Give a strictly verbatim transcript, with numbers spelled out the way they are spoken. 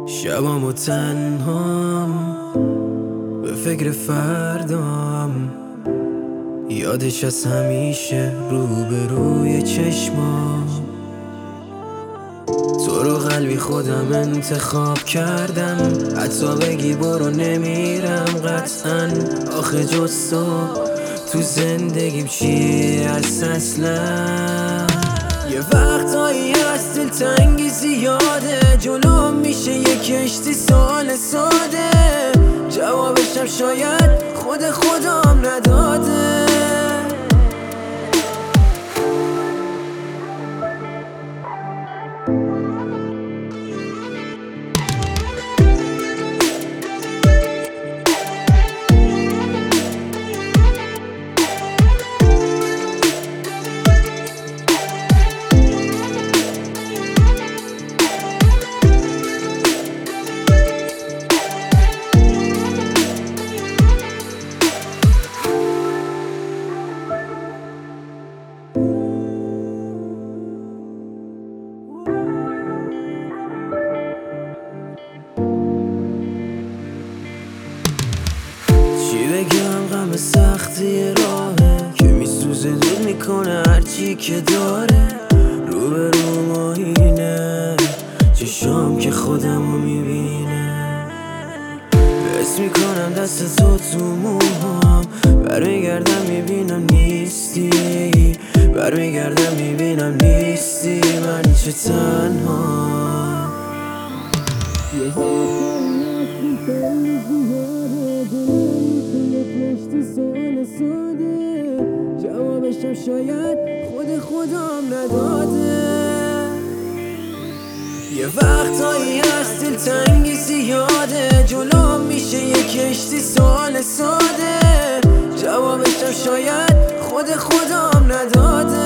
شبام و تنهام به فکر فردام، یادش از همیشه روبروی چشمام. تو رو قلبی خودم انتخاب کردم، حتی بگی برو نمیرم قطعا. آخه جز تو تو زندگیم چیه از اصلا؟ یه وقتایی از دلتنگی زیاده، جلوم میشه یه کشتی سوال ساده، جوابشم شاید خود خودم نداده. چی بگم غم سختی راهه که میسوزه دود میکنه هرچی که داره. رو به رو ماهینه چشام که خودمو میبینه، حس میکنم دست تو تو موهام، برمیگردم میبینم نیستی، برمیگردم میبینم نیستی. من چه تنها سوال ساده، جوابشم شاید خود خودم نداده. یه وقتایی از دلتنگی زیاده، جلوم میشه یه کشتی سوال ساده، جوابشم شاید خود خودم نداده.